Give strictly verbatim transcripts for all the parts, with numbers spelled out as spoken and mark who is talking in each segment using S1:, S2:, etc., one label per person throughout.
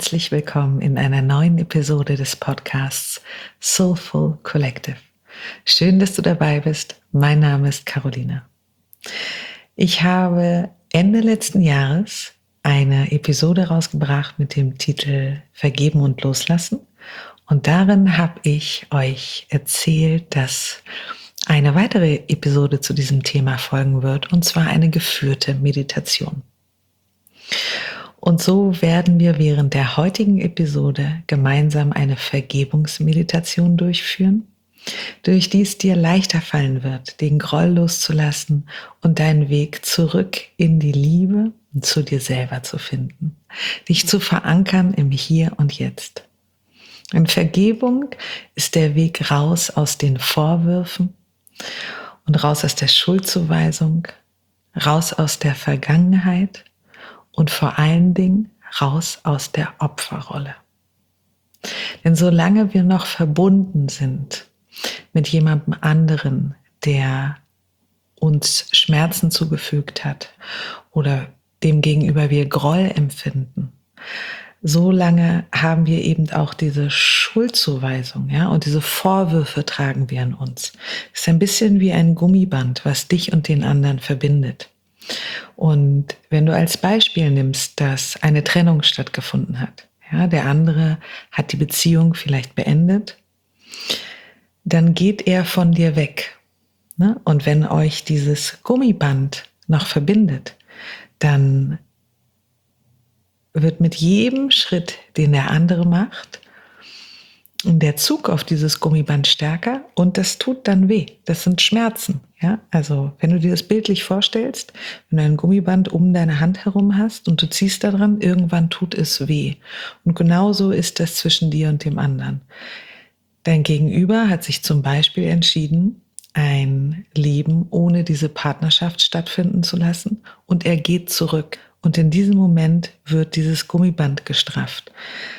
S1: herzlich willkommen in einer neuen Episode des Podcasts Soulful Collective. Schön, dass du dabei bist. Mein Name ist Carolina. Ich habe Ende letzten Jahres eine Episode rausgebracht mit dem Titel Vergeben und Loslassen. Und darin habe ich euch erzählt, dass eine weitere Episode zu diesem Thema folgen wird, und zwar eine geführte Meditation. Und so werden wir während der heutigen Episode gemeinsam eine Vergebungsmeditation durchführen, durch die es dir leichter fallen wird, den Groll loszulassen und deinen Weg zurück in die Liebe und zu dir selber zu finden, dich zu verankern im Hier und Jetzt. Und Vergebung ist der Weg raus aus den Vorwürfen und raus aus der Schuldzuweisung, raus aus der Vergangenheit und vor allen Dingen raus aus der Opferrolle. Denn solange wir noch verbunden sind mit jemandem anderen, der uns Schmerzen zugefügt hat oder dem gegenüber wir Groll empfinden, solange haben wir eben auch diese Schuldzuweisung, ja, und diese Vorwürfe tragen wir in uns. Es ist ein bisschen wie ein Gummiband, was dich und den anderen verbindet. Und wenn du als Beispiel nimmst, dass eine Trennung stattgefunden hat, ja, der andere hat die Beziehung vielleicht beendet, dann geht er von dir weg. Ne? Und wenn euch dieses Gummiband noch verbindet, dann wird mit jedem Schritt, den der andere macht, der Zug auf dieses Gummiband stärker und das tut dann weh. Das sind Schmerzen. Ja? Also wenn du dir das bildlich vorstellst, wenn du ein Gummiband um deine Hand herum hast und du ziehst daran, irgendwann tut es weh. Und genauso ist das zwischen dir und dem anderen. Dein Gegenüber hat sich zum Beispiel entschieden, ein Leben ohne diese Partnerschaft stattfinden zu lassen und er geht zurück. Und in diesem Moment wird dieses Gummiband gestrafft.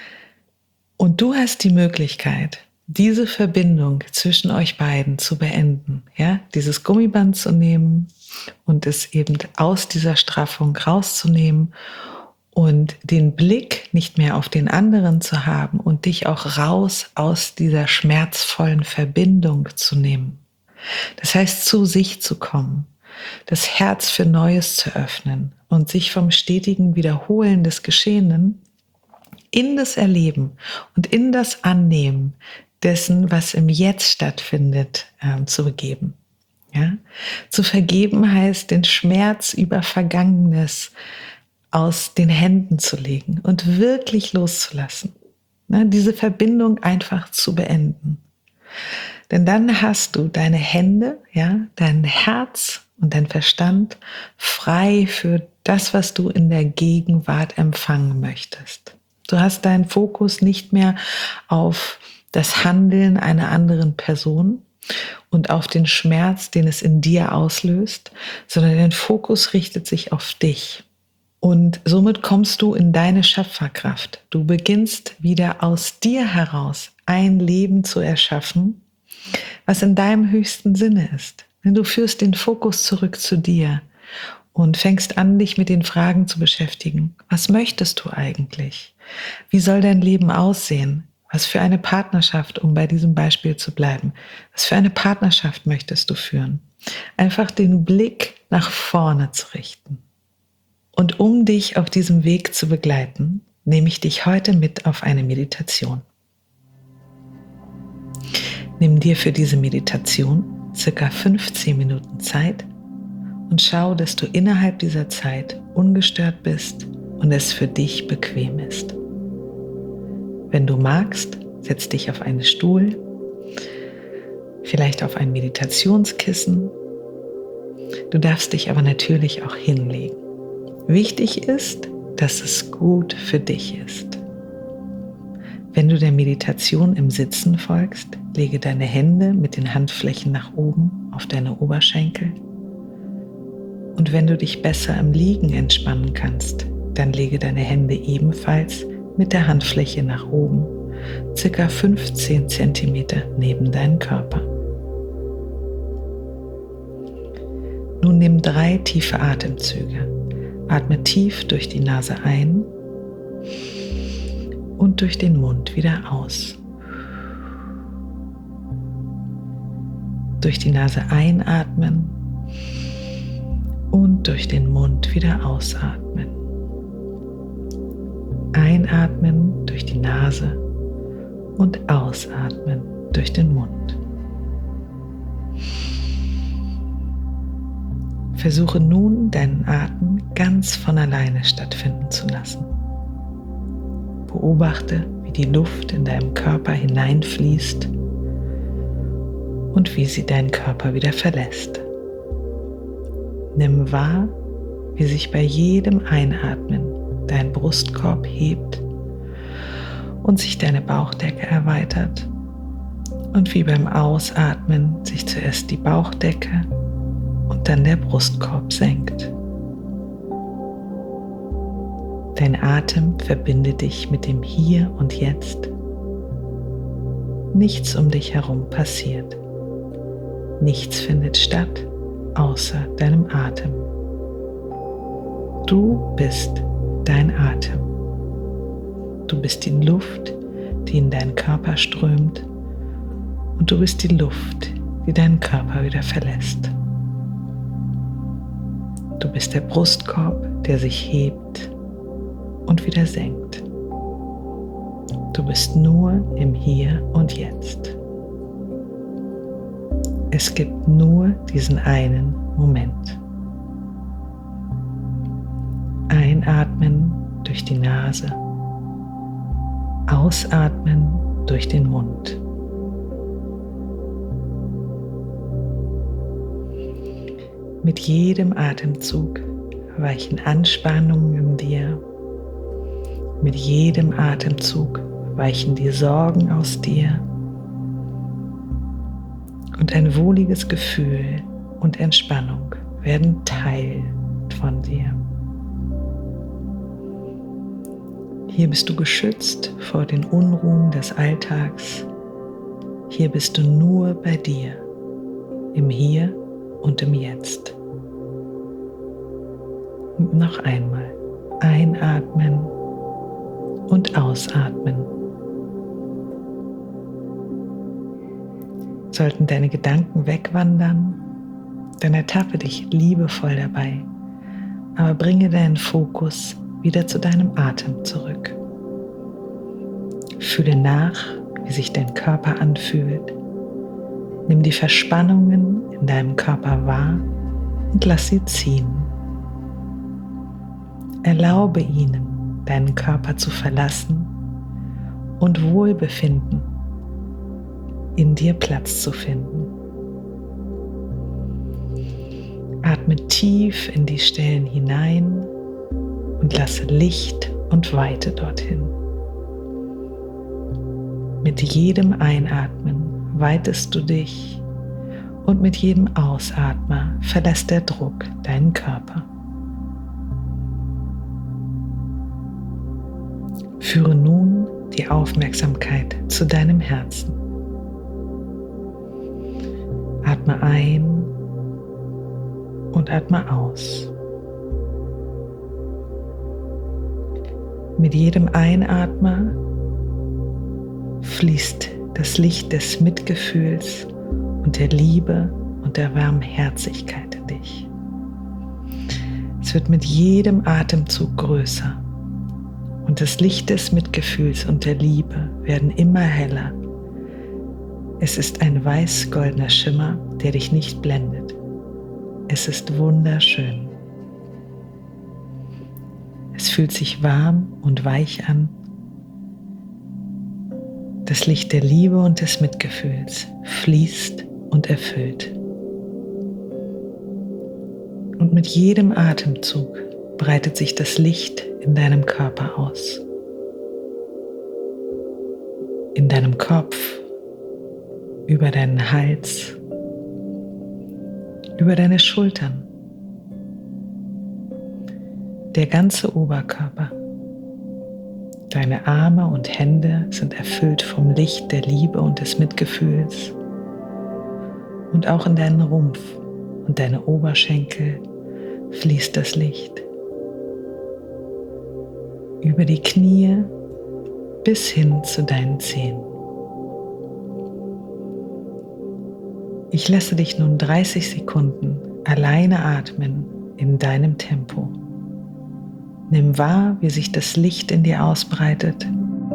S1: Und du hast die Möglichkeit, diese Verbindung zwischen euch beiden zu beenden, ja, dieses Gummiband zu nehmen und es eben aus dieser Straffung rauszunehmen und den Blick nicht mehr auf den anderen zu haben und dich auch raus aus dieser schmerzvollen Verbindung zu nehmen. Das heißt, zu sich zu kommen, das Herz für Neues zu öffnen und sich vom stetigen Wiederholen des Geschehenen in das Erleben und in das Annehmen dessen, was im Jetzt stattfindet, äh, zu begeben. Ja? Zu vergeben heißt, den Schmerz über Vergangenes aus den Händen zu legen und wirklich loszulassen. Ne? Diese Verbindung einfach zu beenden. Denn dann hast du deine Hände, ja, dein Herz und dein Verstand frei für das, was du in der Gegenwart empfangen möchtest. Du hast deinen Fokus nicht mehr auf das Handeln einer anderen Person und auf den Schmerz, den es in dir auslöst, sondern dein Fokus richtet sich auf dich. Und somit kommst du in deine Schöpferkraft. Du beginnst wieder aus dir heraus ein Leben zu erschaffen, was in deinem höchsten Sinne ist. Denn du führst den Fokus zurück zu dir und fängst an, dich mit den Fragen zu beschäftigen. Was möchtest du eigentlich? Wie soll dein Leben aussehen? Was für eine Partnerschaft, um bei diesem Beispiel zu bleiben, was für eine Partnerschaft möchtest du führen? Einfach den Blick nach vorne zu richten. Und um dich auf diesem Weg zu begleiten, nehme ich dich heute mit auf eine Meditation. Nimm dir für diese Meditation circa fünfzehn Minuten Zeit und schau, dass du innerhalb dieser Zeit ungestört bist und es für dich bequem ist. Wenn du magst, setz dich auf einen Stuhl, vielleicht auf ein Meditationskissen. Du darfst dich aber natürlich auch hinlegen. Wichtig ist, dass es gut für dich ist. Wenn du der Meditation im Sitzen folgst, lege deine Hände mit den Handflächen nach oben auf deine Oberschenkel. Und wenn du dich besser im Liegen entspannen kannst, dann lege deine Hände ebenfalls mit der Handfläche nach oben, circa fünfzehn Zentimeter neben deinen Körper. Nun nimm drei tiefe Atemzüge. Atme tief durch die Nase ein und durch den Mund wieder aus. Durch die Nase einatmen und durch den Mund wieder ausatmen. Einatmen durch die Nase und ausatmen durch den Mund. Versuche nun, deinen Atem ganz von alleine stattfinden zu lassen. Beobachte, wie die Luft in deinem Körper hineinfließt und wie sie deinen Körper wieder verlässt. Nimm wahr, wie sich bei jedem Einatmen dein Brustkorb hebt und sich deine Bauchdecke erweitert und wie beim Ausatmen sich zuerst die Bauchdecke und dann der Brustkorb senkt. Dein Atem verbindet dich mit dem Hier und Jetzt. Nichts um dich herum passiert. Nichts findet statt, außer deinem Atem. Du bist dein Atem. Du bist die Luft, die in deinen Körper strömt, und du bist die Luft, die deinen Körper wieder verlässt. Du bist der Brustkorb, der sich hebt und wieder senkt. Du bist nur im Hier und Jetzt. Es gibt nur diesen einen Moment. Einatmen durch die Nase, ausatmen durch den Mund. Mit jedem Atemzug weichen Anspannungen in dir. Mit jedem Atemzug weichen die Sorgen aus dir. Und ein wohliges Gefühl und Entspannung werden Teil von dir. Hier bist du geschützt vor den Unruhen des Alltags. Hier bist du nur bei dir, im Hier und im Jetzt. Und noch einmal einatmen und ausatmen. Sollten deine Gedanken wegwandern, dann ertappe dich liebevoll dabei, aber bringe deinen Fokus wieder zu deinem Atem zurück. Fühle nach, wie sich dein Körper anfühlt. Nimm die Verspannungen in deinem Körper wahr und lass sie ziehen. Erlaube ihnen, deinen Körper zu verlassen und Wohlbefinden in dir Platz zu finden. Atme tief in die Stellen hinein und lasse Licht und Weite dorthin. Mit jedem Einatmen weitest du dich und mit jedem Ausatmen verlässt der Druck deinen Körper. Führe nun die Aufmerksamkeit zu deinem Herzen. Atme ein und atme aus. Mit jedem Einatmen fließt das Licht des Mitgefühls und der Liebe und der Warmherzigkeit in dich. Es wird mit jedem Atemzug größer und das Licht des Mitgefühls und der Liebe werden immer heller. Es ist ein weiß-goldener Schimmer, der dich nicht blendet. Es ist wunderschön. Es fühlt sich warm und weich an. Das Licht der Liebe und des Mitgefühls fließt und erfüllt. Und mit jedem Atemzug breitet sich das Licht in deinem Körper aus. In deinem Kopf, über deinen Hals, über deine Schultern. Der ganze Oberkörper. Deine Arme und Hände sind erfüllt vom Licht der Liebe und des Mitgefühls. Und auch in deinen Rumpf und deine Oberschenkel fließt das Licht. Über die Knie bis hin zu deinen Zehen. Ich lasse dich nun dreißig Sekunden alleine atmen in deinem Tempo. Nimm wahr, wie sich das Licht in dir ausbreitet.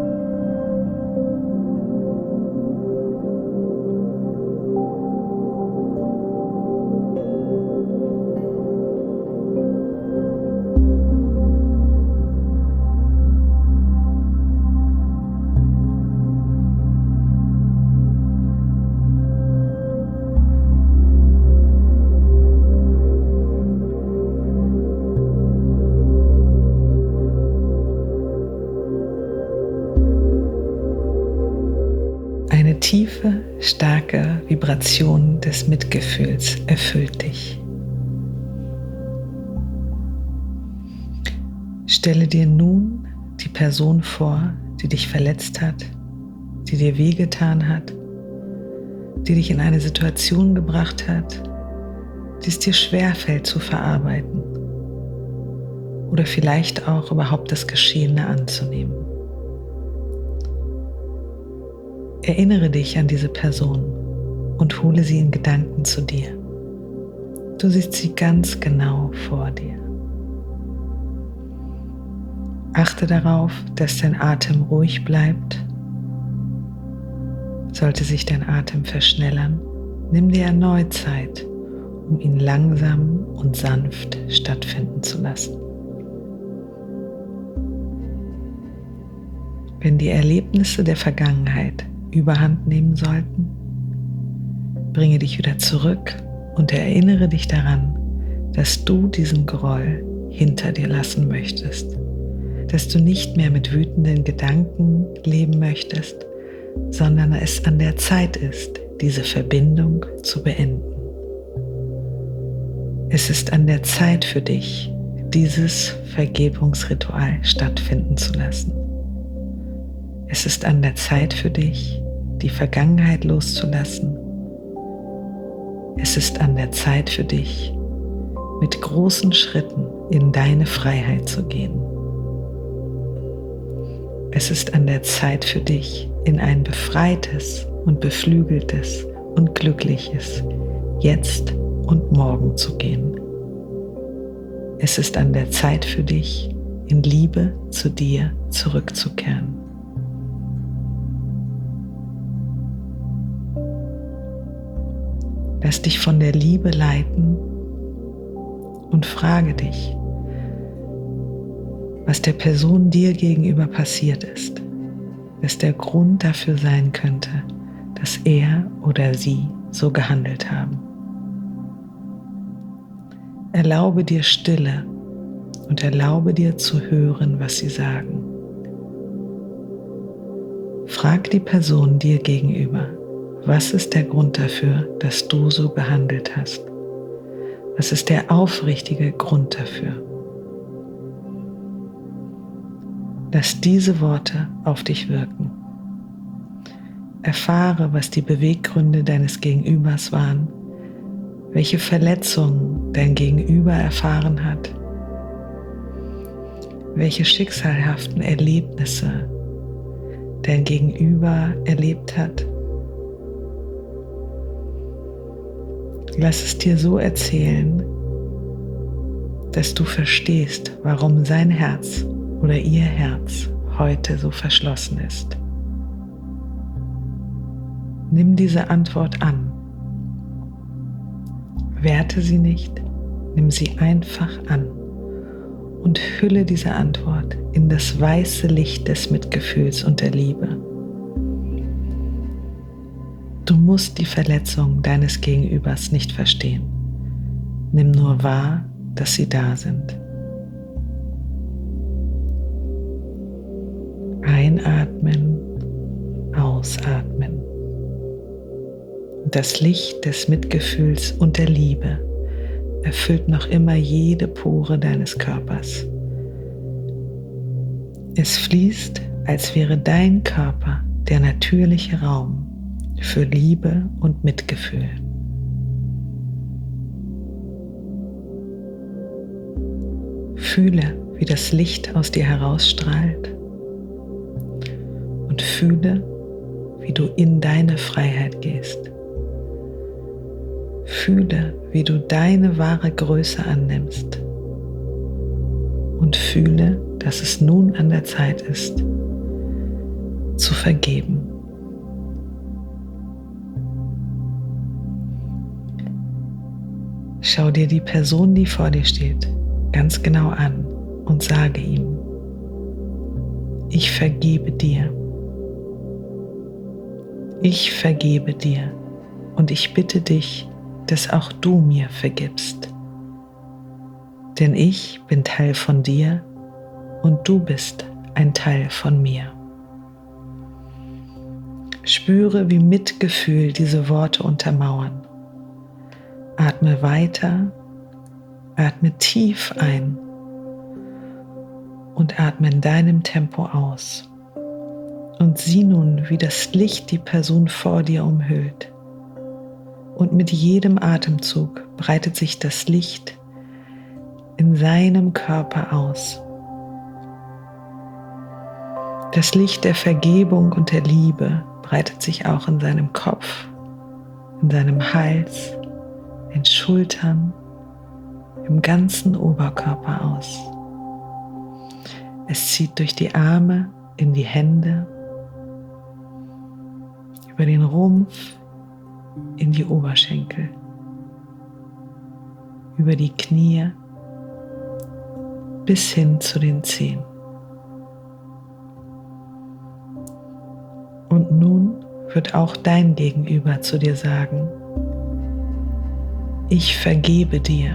S1: Eine tiefe, starke Vibration des Mitgefühls erfüllt dich. Stelle dir nun die Person vor, die dich verletzt hat, die dir wehgetan hat, die dich in eine Situation gebracht hat, die es dir schwerfällt zu verarbeiten oder vielleicht auch überhaupt das Geschehene anzunehmen. Erinnere dich an diese Person und hole sie in Gedanken zu dir. Du siehst sie ganz genau vor dir. Achte darauf, dass dein Atem ruhig bleibt. Sollte sich dein Atem verschnellern, nimm dir erneut Zeit, um ihn langsam und sanft stattfinden zu lassen. Wenn die Erlebnisse der Vergangenheit Überhand nehmen sollten, bringe dich wieder zurück und erinnere dich daran, dass du diesen Groll hinter dir lassen möchtest, dass du nicht mehr mit wütenden Gedanken leben möchtest, sondern es an der Zeit ist, diese Verbindung zu beenden. Es ist an der Zeit für dich, dieses Vergebungsritual stattfinden zu lassen. Es ist an der Zeit für dich, die Vergangenheit loszulassen. Es ist an der Zeit für dich, mit großen Schritten in deine Freiheit zu gehen. Es ist an der Zeit für dich, in ein befreites und beflügeltes und glückliches Jetzt und Morgen zu gehen. Es ist an der Zeit für dich, in Liebe zu dir zurückzukehren. Lass dich von der Liebe leiten und frage dich, was der Person dir gegenüber passiert ist, was der Grund dafür sein könnte, dass er oder sie so gehandelt haben. Erlaube dir Stille und erlaube dir zu hören, was sie sagen. Frag die Person dir gegenüber, was ist der Grund dafür, dass du so gehandelt hast? Was ist der aufrichtige Grund dafür? Lass diese Worte auf dich wirken. Erfahre, was die Beweggründe deines Gegenübers waren, welche Verletzungen dein Gegenüber erfahren hat, welche schicksalhaften Erlebnisse dein Gegenüber erlebt hat. Lass es dir so erzählen, dass du verstehst, warum sein Herz oder ihr Herz heute so verschlossen ist. Nimm diese Antwort an. Werte sie nicht, nimm sie einfach an und hülle diese Antwort in das weiße Licht des Mitgefühls und der Liebe. Du musst die Verletzung deines Gegenübers nicht verstehen. Nimm nur wahr, dass sie da sind. Einatmen, ausatmen. Das Licht des Mitgefühls und der Liebe erfüllt noch immer jede Pore deines Körpers. Es fließt, als wäre dein Körper der natürliche Raum für Liebe und Mitgefühl. Fühle, wie das Licht aus dir herausstrahlt fühle, wie du in deine Freiheit gehst. Fühle, wie du deine wahre Größe annimmst. Und fühle, dass es nun an der Zeit ist, zu vergeben. Schau dir die Person, die vor dir steht, ganz genau an und sage ihm: Ich vergebe dir. Ich vergebe dir und ich bitte dich, dass auch du mir vergibst. Denn ich bin Teil von dir und du bist ein Teil von mir. Spüre, wie Mitgefühl diese Worte untermauern. Atme weiter, atme tief ein und atme in deinem Tempo aus. Und sieh nun, wie das Licht die Person vor dir umhüllt. Und mit jedem Atemzug breitet sich das Licht in seinem Körper aus. Das Licht der Vergebung und der Liebe breitet sich auch in seinem Kopf, in seinem Hals, in Schultern, im ganzen Oberkörper aus. Es zieht durch die Arme, in die Hände, über den Rumpf, in die Oberschenkel, über die Knie bis hin zu den Zehen. Und nun wird auch dein Gegenüber zu dir sagen: Ich vergebe dir.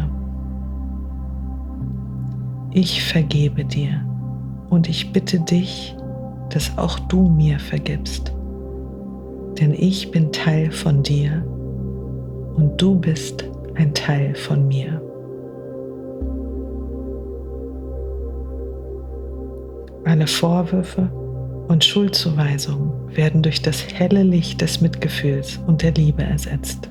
S1: Ich vergebe dir und ich bitte dich, dass auch du mir vergibst. Denn ich bin Teil von dir und du bist ein Teil von mir. Alle Vorwürfe und Schuldzuweisungen werden durch das helle Licht des Mitgefühls und der Liebe ersetzt.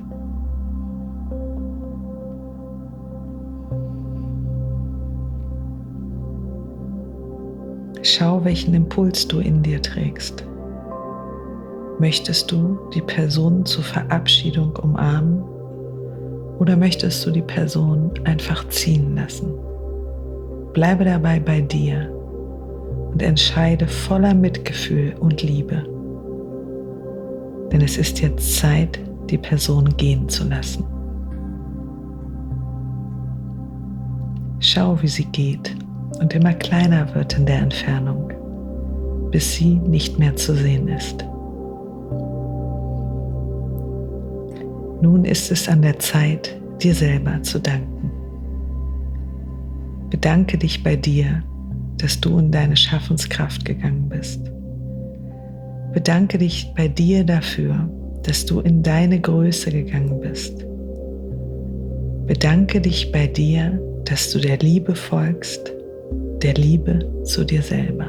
S1: Schau, welchen Impuls du in dir trägst. Möchtest du die Person zur Verabschiedung umarmen oder möchtest du die Person einfach ziehen lassen? Bleibe dabei bei dir und entscheide voller Mitgefühl und Liebe. Denn es ist jetzt Zeit, die Person gehen zu lassen. Schau, wie sie geht und immer kleiner wird in der Entfernung, bis sie nicht mehr zu sehen ist. Nun ist es an der Zeit, dir selber zu danken. Bedanke dich bei dir, dass du in deine Schaffenskraft gegangen bist. Bedanke dich bei dir dafür, dass du in deine Größe gegangen bist. Bedanke dich bei dir, dass du der Liebe folgst, der Liebe zu dir selber.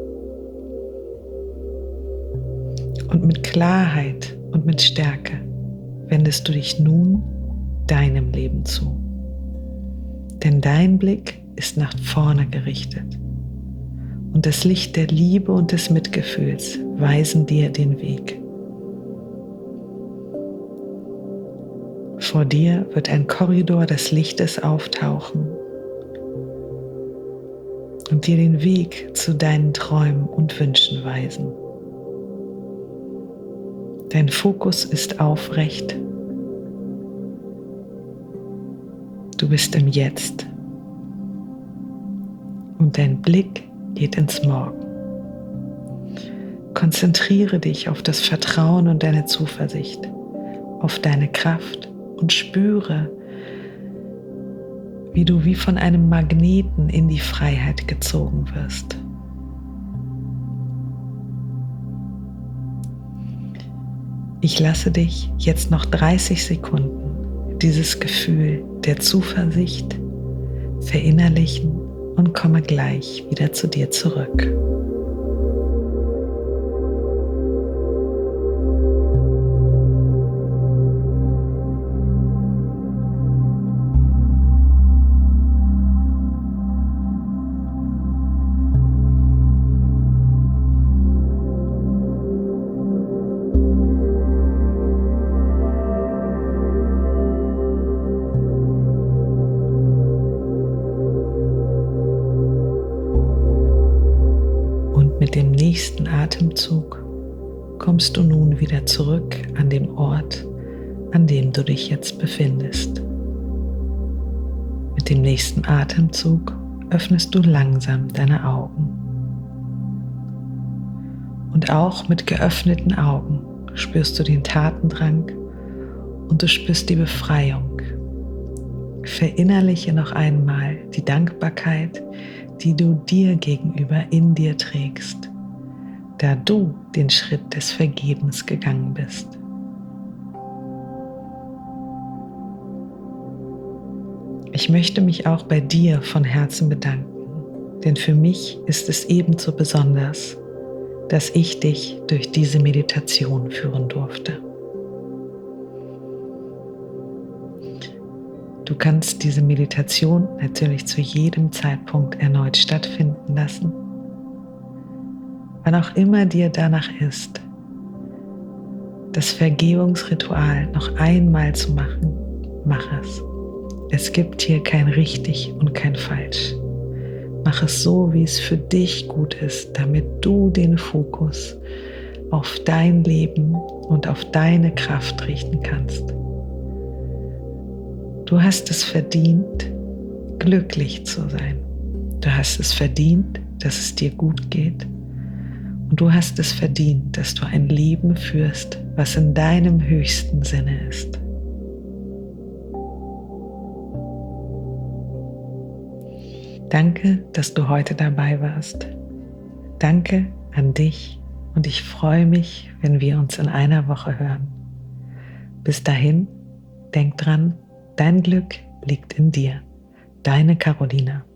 S1: Und mit Klarheit und mit Stärke wendest du dich nun deinem Leben zu. Denn dein Blick ist nach vorne gerichtet und das Licht der Liebe und des Mitgefühls weisen dir den Weg. Vor dir wird ein Korridor des Lichtes auftauchen und dir den Weg zu deinen Träumen und Wünschen weisen. Dein Fokus ist aufrecht. Du bist im Jetzt. Und dein Blick geht ins Morgen. Konzentriere dich auf das Vertrauen und deine Zuversicht, auf deine Kraft und spüre, wie du wie von einem Magneten in die Freiheit gezogen wirst. Ich lasse dich jetzt noch dreißig Sekunden dieses Gefühl der Zuversicht verinnerlichen und komme gleich wieder zu dir zurück. nächsten Atemzug kommst du nun wieder zurück an den Ort, an dem du dich jetzt befindest. Mit dem nächsten Atemzug öffnest du langsam deine Augen. Und auch mit geöffneten Augen spürst du den Tatendrang und du spürst die Befreiung. Verinnerliche noch einmal die Dankbarkeit, die du dir gegenüber in dir trägst, da du den Schritt des Vergebens gegangen bist. Ich möchte mich auch bei dir von Herzen bedanken, denn für mich ist es ebenso besonders, dass ich dich durch diese Meditation führen durfte. Du kannst diese Meditation natürlich zu jedem Zeitpunkt erneut stattfinden lassen. Wann auch immer dir danach ist, das Vergebungsritual noch einmal zu machen, mach es. Es gibt hier kein richtig und kein falsch. Mach es so, wie es für dich gut ist, damit du den Fokus auf dein Leben und auf deine Kraft richten kannst. Du hast es verdient, glücklich zu sein. Du hast es verdient, dass es dir gut geht. Und du hast es verdient, dass du ein Leben führst, was in deinem höchsten Sinne ist. Danke, dass du heute dabei warst. Danke an dich und ich freue mich, wenn wir uns in einer Woche hören. Bis dahin, denk dran, dein Glück liegt in dir. Deine Carolina.